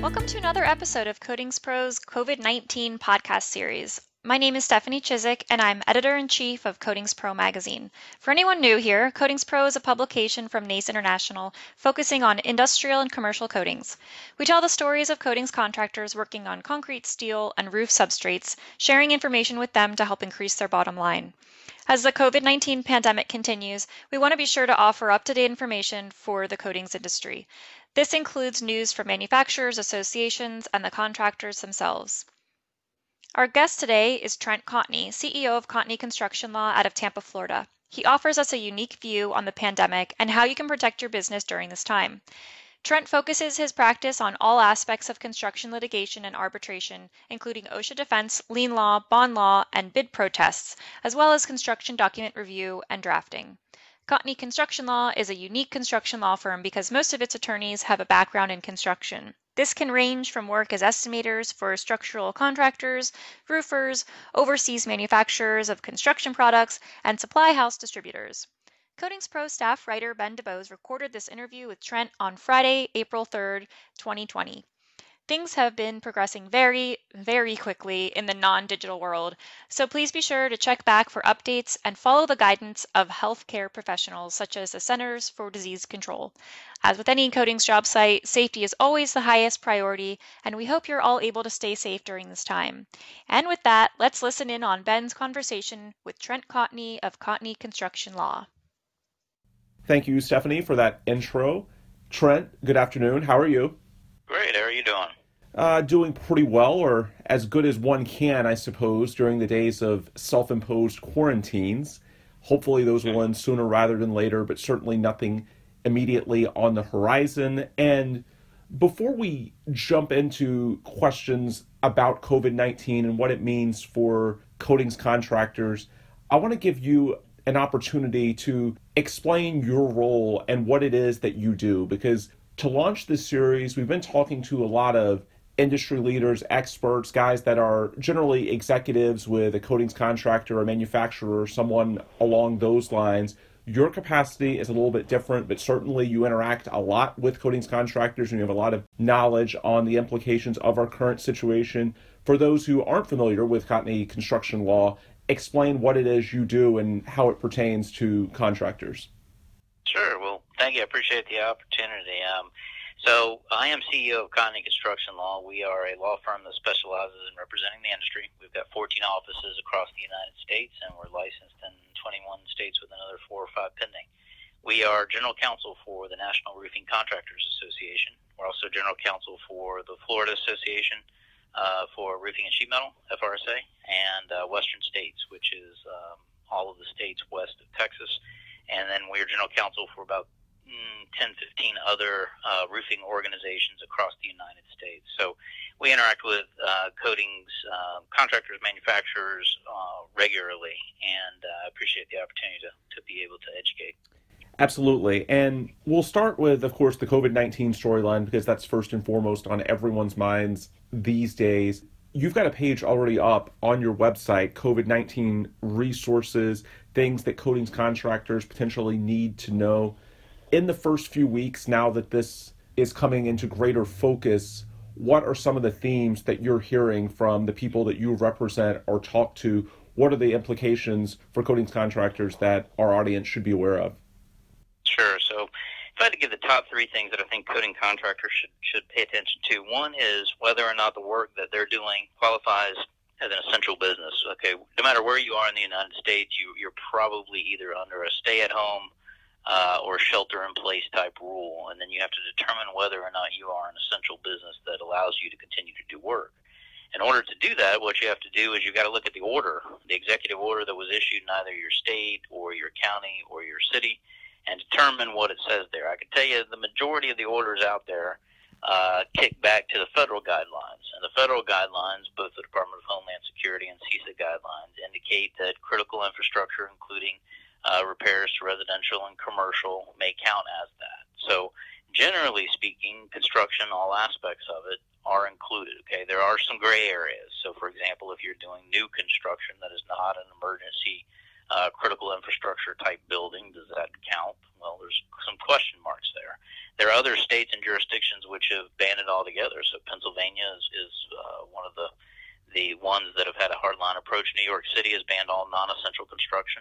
Welcome to another episode of Coatings Pro's COVID-19 podcast series. My name is Stephanie Chiswick, and I'm editor-in-chief of Coatings Pro magazine. For anyone new here, Coatings Pro is a publication from NACE International focusing on industrial and commercial coatings. We tell the stories of coatings contractors working on concrete, steel, and roof substrates, sharing information with them to help increase their bottom line. As the COVID-19 pandemic continues, we want to be sure to offer up-to-date information for the coatings industry. This includes news from manufacturers, associations, and the contractors themselves. Our guest today is Trent Cotney, CEO of Cotney Construction Law out of Tampa, Florida. He offers us a unique view on the pandemic and how you can protect your business during this time. Trent focuses his practice on all aspects of construction litigation and arbitration, including OSHA defense, lien law, bond law, and bid protests, as well as construction document review and drafting. Cotney Construction Law is a unique construction law firm because most of its attorneys have a background in construction. This can range from work as estimators for structural contractors, roofers, overseas manufacturers of construction products, and supply house distributors. Coatings Pro staff writer Ben DeBose recorded this interview with Trent on Friday, April 3rd, 2020. Things have been progressing very, very quickly in the non-digital world, so please be sure to check back for updates and follow the guidance of healthcare professionals such as the Centers for Disease Control. As with any coatings job site, safety is always the highest priority, and we hope you're all able to stay safe during this time. And with that, let's listen in on Ben's conversation with Trent Cotney of Cotney Construction Law. Thank you, Stephanie, for that intro. Trent, good afternoon. How are you? Great. How are you doing? Doing pretty well, or as good as one can, I suppose, during the days of self-imposed quarantines. Hopefully those will end sooner rather than later, but certainly nothing immediately on the horizon. And before we jump into questions about COVID-19 and what it means for coatings contractors, I want to give you an opportunity to explain your role and what it is that you do, because to launch this series, we've been talking to a lot of industry leaders, experts, guys that are generally executives with a coatings contractor, a manufacturer, or someone along those lines. Your capacity is a little bit different, but certainly you interact a lot with coatings contractors and you have a lot of knowledge on the implications of our current situation. For those who aren't familiar with Cotney Construction Law, explain what it is you do and how it pertains to contractors. Sure. Well, thank you. I appreciate the opportunity. So I am CEO of Cotney Construction Law. We are a law firm that specializes in representing the industry. We've got 14 offices across the United States, and we're licensed in 21 states with another 4 or 5 pending. We are general counsel for the National Roofing Contractors Association. We're also general counsel for the Florida Association for Roofing and Sheet Metal, FRSA, and Western States, which is all of the states west of Texas. And then we're general counsel for about 10, 15 other roofing organizations across the United States. So we interact with coatings contractors, manufacturers regularly, and I appreciate the opportunity to be able to educate. Absolutely. And we'll start with, of course, the COVID-19 storyline, because that's first and foremost on everyone's minds these days. You've got a page already up on your website, COVID-19 resources, things that coatings contractors potentially need to know. In the first few weeks, now that this is coming into greater focus, what are some of the themes that you're hearing from the people that you represent or talk to? What are the implications for coatings contractors that our audience should be aware of? Sure. So if I had to give the top 3 things that I think coating contractors should pay attention to, one is whether or not the work that they're doing qualifies as an essential business. Okay, no matter where you are in the United States, you're probably either under a stay-at-home or shelter-in-place type rule, and then you have to determine whether or not you are an essential business that allows you to continue to do work. In order to do that, what you have to do is you've got to look at the order, the executive order that was issued in either your state or your county or your city, and determine what it says there. I can tell you the majority of the orders out there kick back to the federal guidelines. And the federal guidelines, both the Department of Homeland Security and CISA guidelines, indicate that critical infrastructure, including repairs to residential and commercial, may count as that. So generally speaking, construction, all aspects of it, are included. Okay, there are some gray areas. So for example, if you're doing new construction that is not an emergency critical infrastructure type building. Does that count? Well, there's some question marks there. There are other states and jurisdictions which have banned it altogether. So Pennsylvania is one of the ones that have had a hardline approach. New York City has banned all non-essential construction,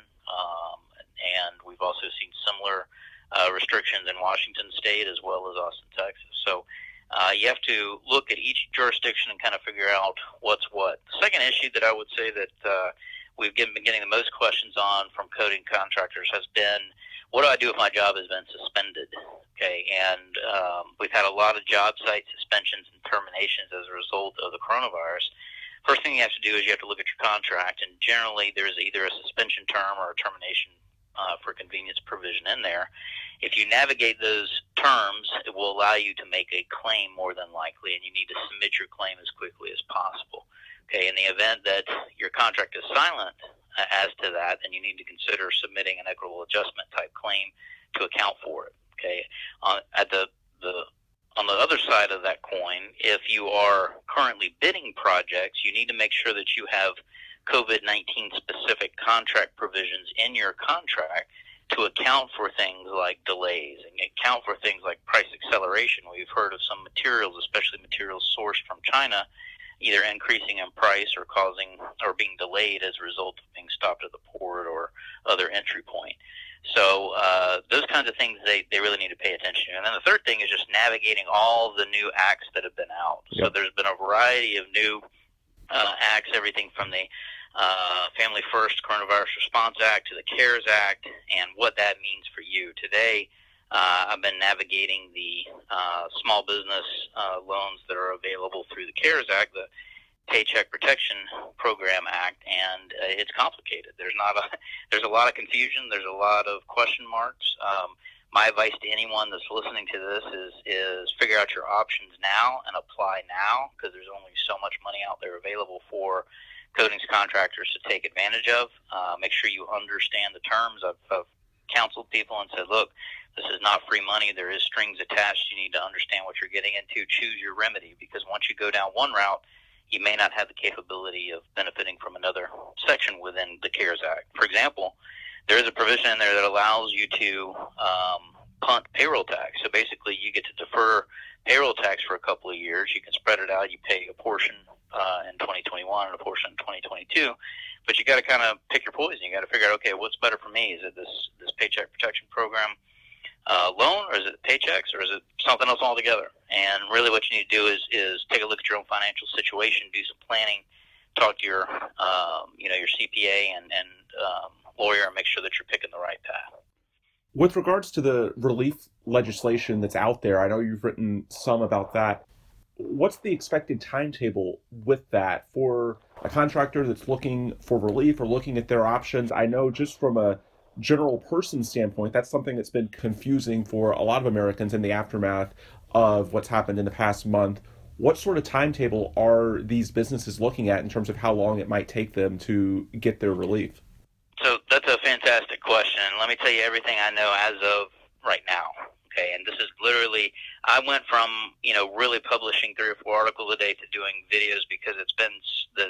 and we've also seen similar restrictions in Washington State as well as Austin, Texas. So you have to look at each jurisdiction and kind of figure out what's what. The second issue that I would say that we've been getting the most questions on from coating contractors has been, what do I do if my job has been suspended? Okay, and we've had a lot of job site suspensions and terminations as a result of the coronavirus. First thing you have to do is you have to look at your contract, and generally there's either a suspension term or a termination for convenience provision in there. If you navigate those terms, it will allow you to make a claim more than likely, and you need to submit your claim as quickly as possible. Okay, in the event that your contract is silent as to that, then you need to consider submitting an equitable adjustment type claim to account for it. Okay, on the other side of that coin, if you are currently bidding projects, you need to make sure that you have COVID-19 specific contract provisions in your contract to account for things like delays and account for things like price acceleration. We've heard of some materials, especially materials sourced from China, either increasing in price or causing or being delayed as a result of being stopped at the port or other entry point. So those kinds of things they really need to pay attention to. And then the third thing is just navigating all the new acts that have been out. Yep. So there's been a variety of new acts, everything from the Family First Coronavirus Response Act to the CARES Act and what that means for you. Today, I've been navigating the small business loans that are available through the CARES Act, the Paycheck Protection Program Act, and it's complicated. There's a lot of confusion. There's a lot of question marks. My advice to anyone that's listening to this is figure out your options now and apply now, because there's only so much money out there available for coatings contractors to take advantage of. Make sure you understand the terms. I've counseled people and said, look, this is not free money. There is strings attached. You need to understand what you're getting into. Choose your remedy, because once you go down one route, you may not have the capability of benefiting from another section within the CARES Act. For example, there is a provision in there that allows you to punt payroll tax. So basically, you get to defer payroll tax for a couple of years. You can spread it out. You pay a portion in 2021 and a portion in 2022. But you got to kind of pick your poison. You got to figure out, okay, what's better for me? Is it this Paycheck Protection Program loan, or is it paychecks, or is it something else altogether? And really what you need to do is take a look at your own financial situation, do some planning, talk to your your CPA and lawyer, and make sure that you're picking the right path. With regards to the relief legislation that's out there, I know you've written some about that. What's the expected timetable with that for a contractor that's looking for relief or looking at their options? I know just from a general person standpoint, that's something that's been confusing for a lot of Americans in the aftermath of what's happened in the past month. What sort of timetable are these businesses looking at in terms of how long it might take them to get their relief? So that's a fantastic question. Let me tell you everything I know as of right now. Okay, and this is literally, I went from, really publishing 3 or 4 articles a day to doing videos, because it's been the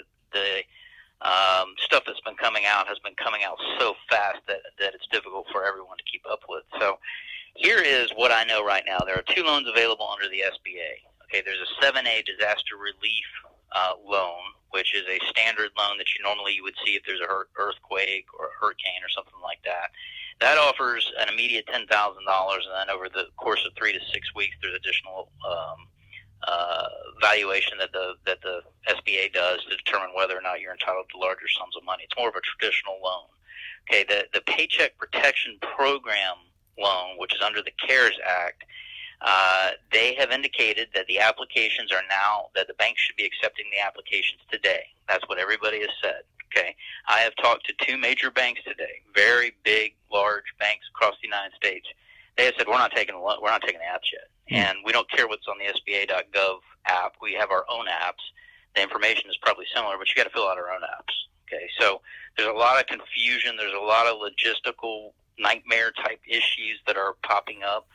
stuff that's been coming out has been coming out so fast that it's difficult for everyone to keep up with. So here is what I know right now. There are 2 loans available under the SBA. Okay, there's a 7A disaster relief loan, which is a standard loan that you would see if there's an earthquake or a hurricane or something like that. That offers an immediate $10,000, and then over the course of 3 to 6 weeks, there's additional valuation that the SBA does to determine whether or not you're entitled to larger sums of money. It's more of a traditional loan. Okay, the Paycheck Protection Program loan, which is under the CARES Act, they have indicated that the applications are now, that the banks should be accepting the applications today. That's what everybody has said. Okay, I have talked to 2 major banks today, very big, large banks across the United States. They have said, we're not taking the apps yet, and we don't care what's on the SBA.gov app. We have our own apps. The information is probably similar, but you got to fill out our own apps. Okay, so there's a lot of confusion. There's a lot of logistical nightmare type issues that are popping up.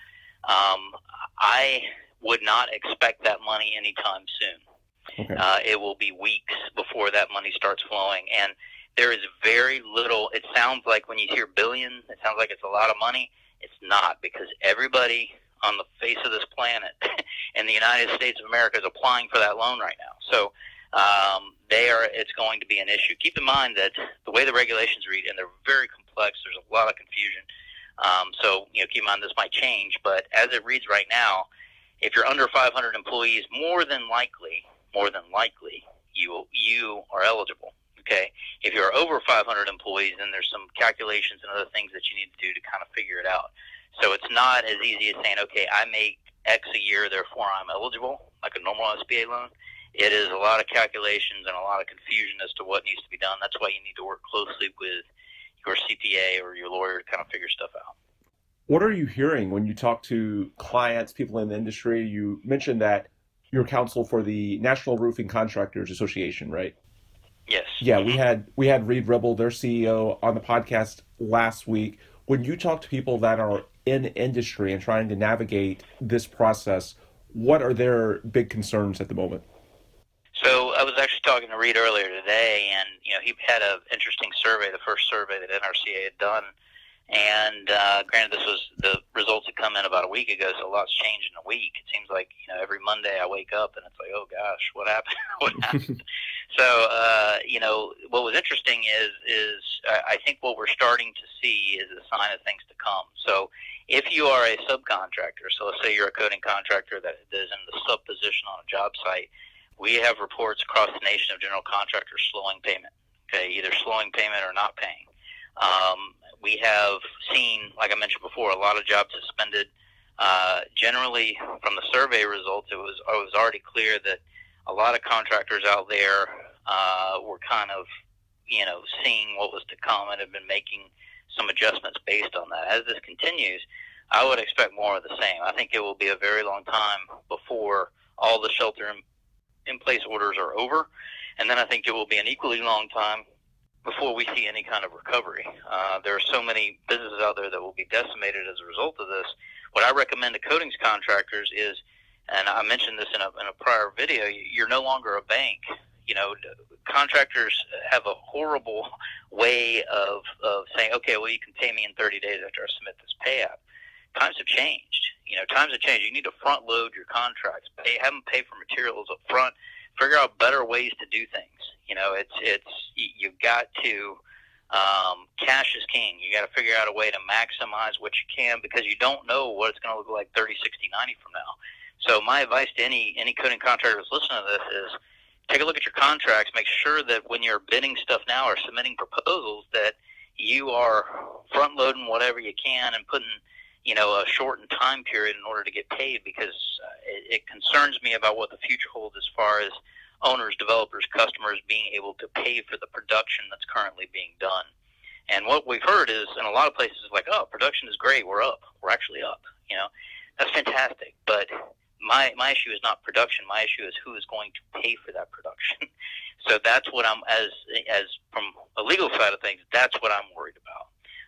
I would not expect that money anytime soon. Okay. It will be weeks before that money starts flowing. And There is very little. It sounds like when you hear billions, it sounds like it's a lot of money. It's not, because everybody on the face of this planet in the United States of America is applying for that loan right now. So it's going to be an issue. Keep in mind that the way the regulations read, and they're very complex, there's a lot of confusion. So keep in mind this might change, but as it reads right now, if you're under 500 employees, more than likely, you are eligible. Okay. If you're over 500 employees, then there's some calculations and other things that you need to do to kind of figure it out. So it's not as easy as saying, okay, I make X a year, therefore I'm eligible, like a normal SBA loan. It is a lot of calculations and a lot of confusion as to what needs to be done. That's why you need to work closely with your CPA or your lawyer to kind of figure stuff out. What are you hearing when you talk to clients, people in the industry? You mentioned that you're counsel for the National Roofing Contractors Association, right? Yes. Yeah, we had Reed Ribble, their CEO, on the podcast last week. When you talk to people that are in industry and trying to navigate this process, what are their big concerns at the moment? So I was actually talking to Reed earlier today, and he had an interesting survey, the first survey that NRCA had done. And granted, the results had come in about a week ago, so a lot's changed in a week. It seems like every Monday I wake up and it's like, oh gosh, what happened? What happened? So what was interesting is I think what we're starting to see is a sign of things to come. So if you are a subcontractor, so let's say you're a coating contractor that is in the sub position on a job site, we have reports across the nation of general contractors slowing payment. Okay, either slowing payment or not paying. We have seen, like I mentioned before, a lot of jobs suspended. Generally, from the survey results, it was already clear that a lot of contractors out there were kind of, seeing what was to come and have been making some adjustments based on that. As this continues, I would expect more of the same. I think it will be a very long time before all the shelter-in-place orders are over, and then I think it will be an equally long time before we see any kind of recovery. There are so many businesses out there that will be decimated as a result of this. What I recommend to coatings contractors is, and I mentioned this in a prior video, you're no longer a bank. Contractors have a horrible way of saying, okay, well, you can pay me in 30 days after I submit this pay app. Times have changed. Times have changed. You need to front load your contracts. Have them pay for materials up front. Figure out better ways to do things. You've got to, cash is king. You got to figure out a way to maximize what you can, because you don't know what it's going to look like 30, 60, 90 from now. So my advice to any coating contractors listening to this is take a look at your contracts. Make sure that when you're bidding stuff now or submitting proposals that you are front loading whatever you can and putting a shortened time period in order to get paid, because it concerns me about what the future holds as far as owners, developers, customers being able to pay for the production that's currently being done. And what we've heard is in a lot of places like, oh, production is great, we're up. We're actually up. That's fantastic. But my issue is not production. My issue is who is going to pay for that production. So that's what I'm, as from a legal side of things, that's what I'm worried about.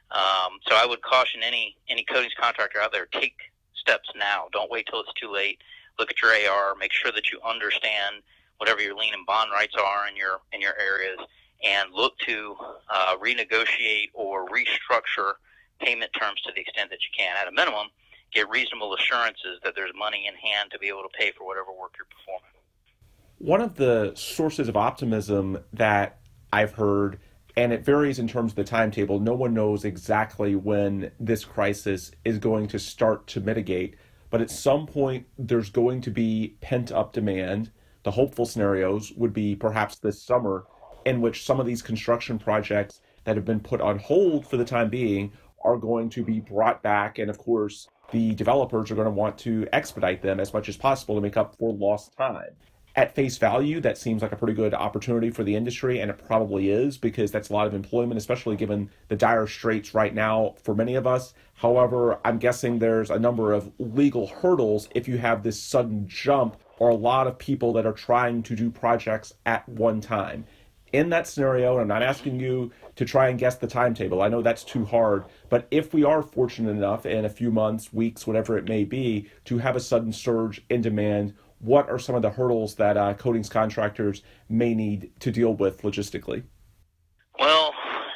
So I would caution any coatings contractor out there, take steps now. Don't wait till it's too late. Look at your AR. Make sure that you understand whatever your lien and bond rights are in your areas, and look to renegotiate or restructure payment terms to the extent that you can. At a minimum, get reasonable assurances that there's money in hand to be able to pay for whatever work you're performing. One of the sources of optimism that I've heard, and it varies in terms of the timetable, no one knows exactly when this crisis is going to start to mitigate, but at some point there's going to be pent-up demand. The hopeful scenarios would be perhaps this summer, in which some of these construction projects that have been put on hold for the time being are going to be brought back. And of course, the developers are going to want to expedite them as much as possible to make up for lost time. At face value, that seems like a pretty good opportunity for the industry, and it probably is, because that's a lot of employment, especially given the dire straits right now for many of us. However, I'm guessing there's a number of legal hurdles if you have this sudden jump, or a lot of people that are trying to do projects at one time. In that scenario, and I'm not asking you to try and guess the timetable, I know that's too hard, but if we are fortunate enough in a few months, weeks, whatever it may be, to have a sudden surge in demand, what are some of the hurdles that coatings contractors may need to deal with logistically? Well,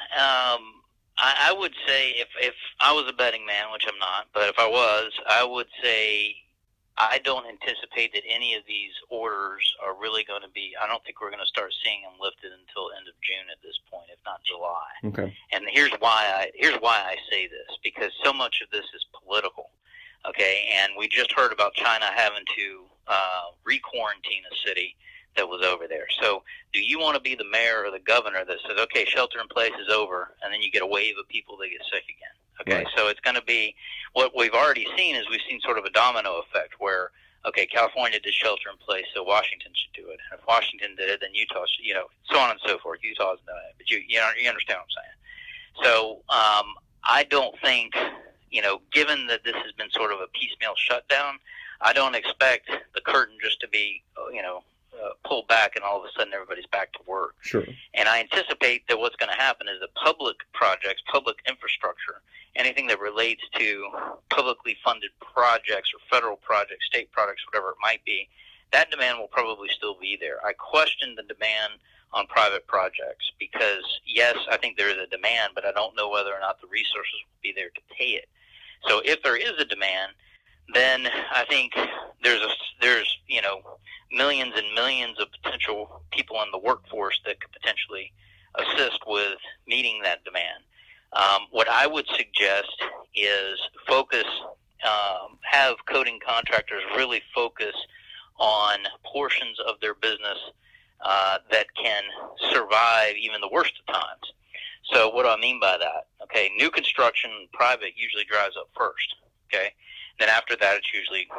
I would say if I was a betting man, which I'm not, but if I was, I would say I don't anticipate that any of these orders are really going to be. I don't think we're going to start seeing them lifted until end of June at this point, if not July. Okay. And here's why I say this, because so much of this is political. Okay, and we just heard about China having to re-quarantine a city that was over there. So do you want to be the mayor or the governor that says, okay, shelter in place is over, and then you get a wave of people that get sick again? Okay, right. So it's going to be what we've already seen is we've seen sort of a domino effect where, okay, California did shelter in place, so Washington should do it. And if Washington did it, then Utah should, so on and so forth. Utah's done it, but you understand what I'm saying. So I don't think, given that this has been sort of a piecemeal shutdown, I don't expect the curtain just to be, pulled back and all of a sudden everybody's back to work. Sure. And I anticipate that what's going to happen is that public projects, public infrastructure, anything that relates to publicly funded projects or federal projects, state projects, whatever it might be, that demand will probably still be there. I question the demand on private projects because, yes, I think there is a demand, but I don't know whether or not the resources will be there to pay it. So if there is a demand, then I think there's millions and millions of potential people in the workforce that could potentially assist with meeting that demand. What I would suggest is have coating contractors really focus on portions of their business that can survive even the worst of times. So what do I mean by that? Okay, new construction, private, usually drives up first. Okay, then after that, it's usually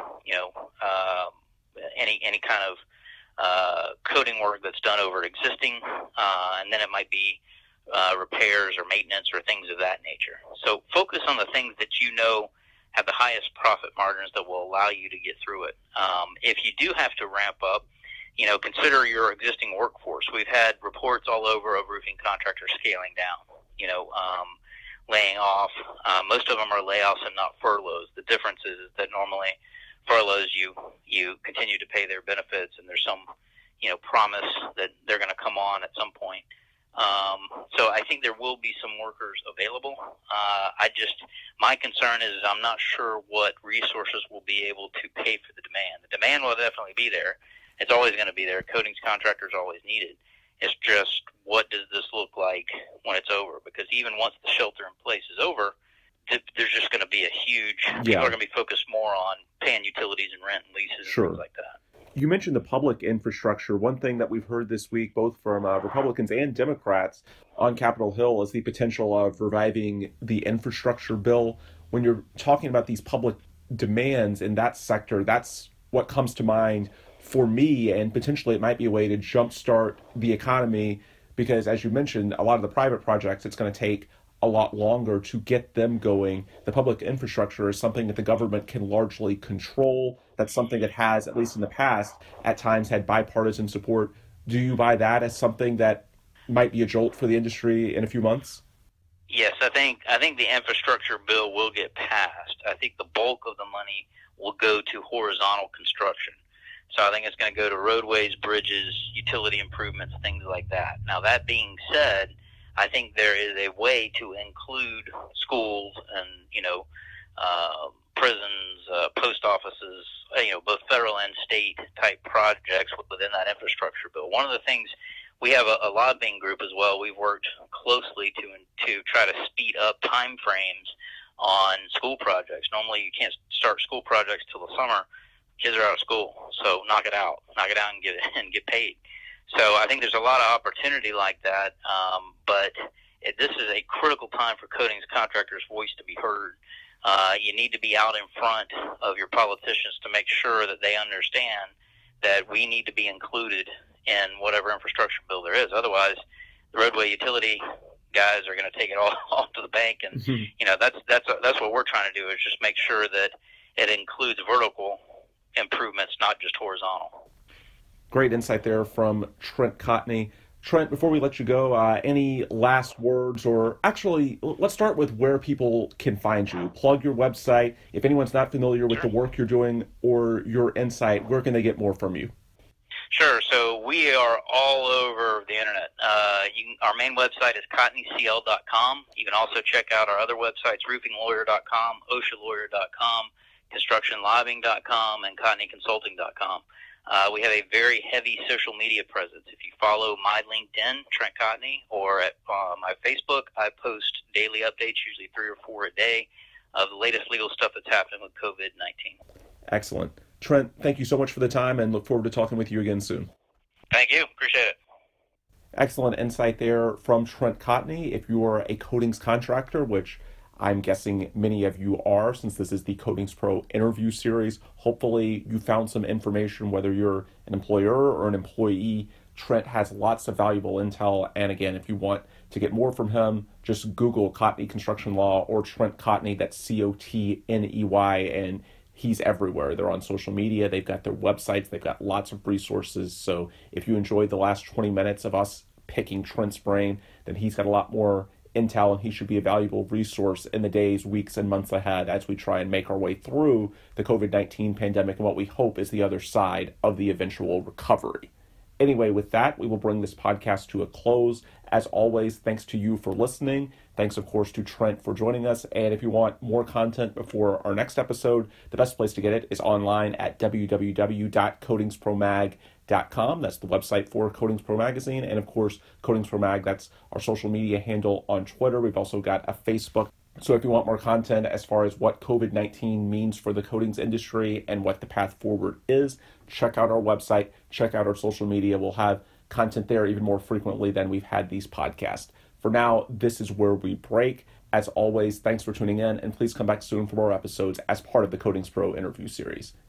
any kind of coating work that's done over existing, and then it might be repairs or maintenance or things of that nature. So focus on the things that have the highest profit margins that will allow you to get through it. If you do have to ramp up, consider your existing workforce. We've had reports all over of roofing contractors scaling down, laying off. Most of them are layoffs and not furloughs. The difference is that normally furloughs, you continue to pay their benefits, and there's some, promise that they're going to come on at some point. So I think there will be some workers available. My concern is I'm not sure what resources will be able to pay for the demand. The demand will definitely be there. It's always going to be there. Coatings contractors are always needed. It's just, what does this look like when it's over? Because even once the shelter in place is over, there's just going to be a huge, people are going to be focused more on paying utilities and rent and leases and things like that. You mentioned the public infrastructure. One thing that we've heard this week, both from Republicans and Democrats on Capitol Hill, is the potential of reviving the infrastructure bill. When you're talking about these public demands in that sector, that's what comes to mind for me, and potentially it might be a way to jumpstart the economy because, as you mentioned, a lot of the private projects, it's going to take a lot longer to get them going. The public infrastructure is something that the government can largely control. That's something that has, at least in the past, at times had bipartisan support. Do you buy that as something that might be a jolt for the industry in a few months? Yes, I think the infrastructure bill will get passed. I think the bulk of the money will go to horizontal construction. So I think it's going to go to roadways, bridges, utility improvements, things like that. Now, that being said, I think there is a way to include schools and, prisons, post offices, both federal and state type projects within that infrastructure bill. One of the things, we have a lobbying group as well. We've worked closely to try to speed up time frames on school projects. Normally you can't start school projects till the summer. Kids are out of school, so knock it out and get paid. So I think there's a lot of opportunity like that, but this is a critical time for coatings contractors' voice to be heard. You need to be out in front of your politicians to make sure that they understand that we need to be included in whatever infrastructure bill there is. Otherwise, the roadway utility guys are going to take it all off to the bank, and that's what we're trying to do, is just make sure that it includes vertical improvements, not just horizontal. Great insight there from Trent Cotney. Trent, before we let you go, any last words, or actually, let's start with where people can find you. Plug your website. If anyone's not familiar with the work you're doing or your insight, where can they get more from you? Sure. So we are all over the internet. Our main website is cottonycl.com. You can also check out our other websites, roofinglawyer.com, oshalawyer.com, constructionlobbying.com, and cottonyconsulting.com. We have a very heavy social media presence. If you follow my LinkedIn, Trent Cottony, or at my Facebook, I post daily updates, usually 3 or 4 a day, of the latest legal stuff that's happening with COVID-19. Excellent. Trent, thank you so much for the time and look forward to talking with you again soon. Thank you. Appreciate it. Excellent insight there from Trent Cottony. If you are a coatings contractor, which I'm guessing many of you are, since this is the Coatings Pro interview series, hopefully you found some information, whether you're an employer or an employee. Trent has lots of valuable intel. And again, if you want to get more from him, just Google Cottony Construction Law or Trent Cottony, that's Cotney, and he's everywhere. They're on social media. They've got their websites. They've got lots of resources. So if you enjoyed the last 20 minutes of us picking Trent's brain, then he's got a lot more intel, and he should be a valuable resource in the days, weeks, and months ahead as we try and make our way through the COVID-19 pandemic and what we hope is the other side of the eventual recovery. Anyway, with that, we will bring this podcast to a close. As always, thanks to you for listening. Thanks, of course, to Trent for joining us. And if you want more content before our next episode, the best place to get it is online at www.coatingspromag.com. That's the website for Coatings Pro Magazine. And, of course, Coatings Pro Mag, that's our social media handle on Twitter. We've also got a Facebook. So if you want more content as far as what COVID-19 means for the coatings industry and what the path forward is, check out our website, check out our social media. We'll have content there even more frequently than we've had these podcasts. For now, this is where we break. As always, thanks for tuning in, and please come back soon for more episodes as part of the Coatings Pro interview series.